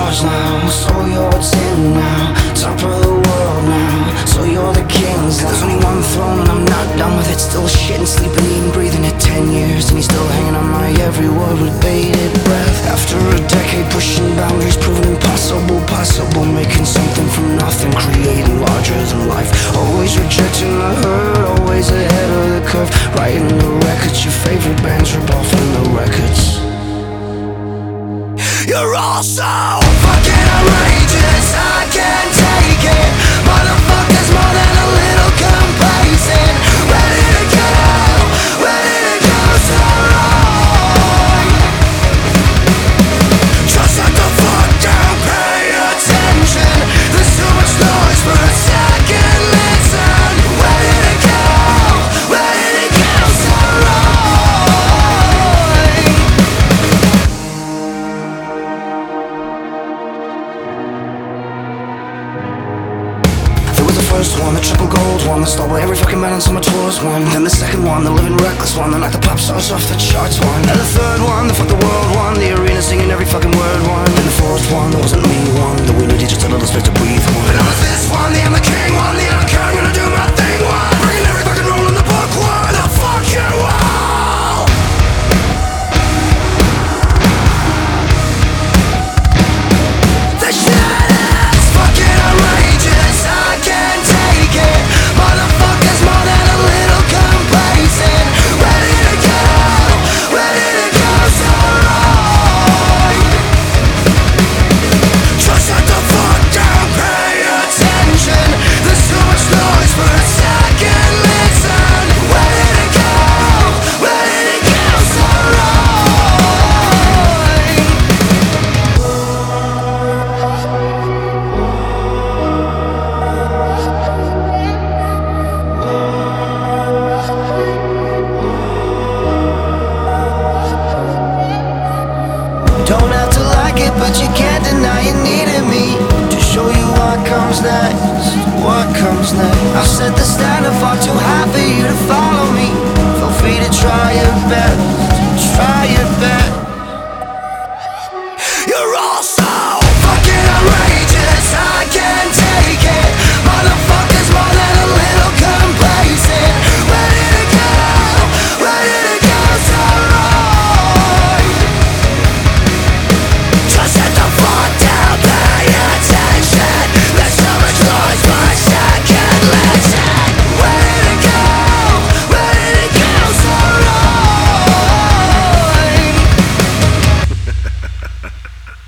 stars now, so you're tin now, top of the world now, so you're the kings now. There's only one throne and I'm not done with it. Still shitting, sleeping, eating, breathing it 10 years, and he's still hanging on my every word with bated breath. After a decade pushing boundaries, proving impossible possible, making something from nothing, creating larger than life. Always rejecting the hurt, always ahead of the curve, writing the records your favorite bands rip off in the records. You're all so fucking outrageous, I can't take it. Motherfuckers more than a little complacent. Where did it go? Where did it go so wrong? Just shut the fuck down, pay attention. There's too much noise for a second, listen. Where did it go? Where did it go so wrong? First one, the triple gold one, the stole every fucking balance on my tours one. Then the second one, the living reckless one, the night the pop stars off the charts one. And the third one, the fuck the world one, the arena singing every fucking word one. And the fourth one, that wasn't me one, the we needed just a little space to breathe one. And I was this one, the I'm the king one, the I'm gonna do my thing one. Bringing every fucking rule in the book one, I'll fuck you all. This shit is fucking outrageous, I can't take it. Motherfuckers more than a little complacent. Where did it go? Where did it go so wrong? Just shut the fuck down, pay attention. There's too much noise for a second, listen. Where did it go? Where did it go so wrong? Don't have to like it, but you can't deny you needed me to show you what comes next, what comes next. I've set the standard far too high for you to follow me. Feel free to try your best, try your best.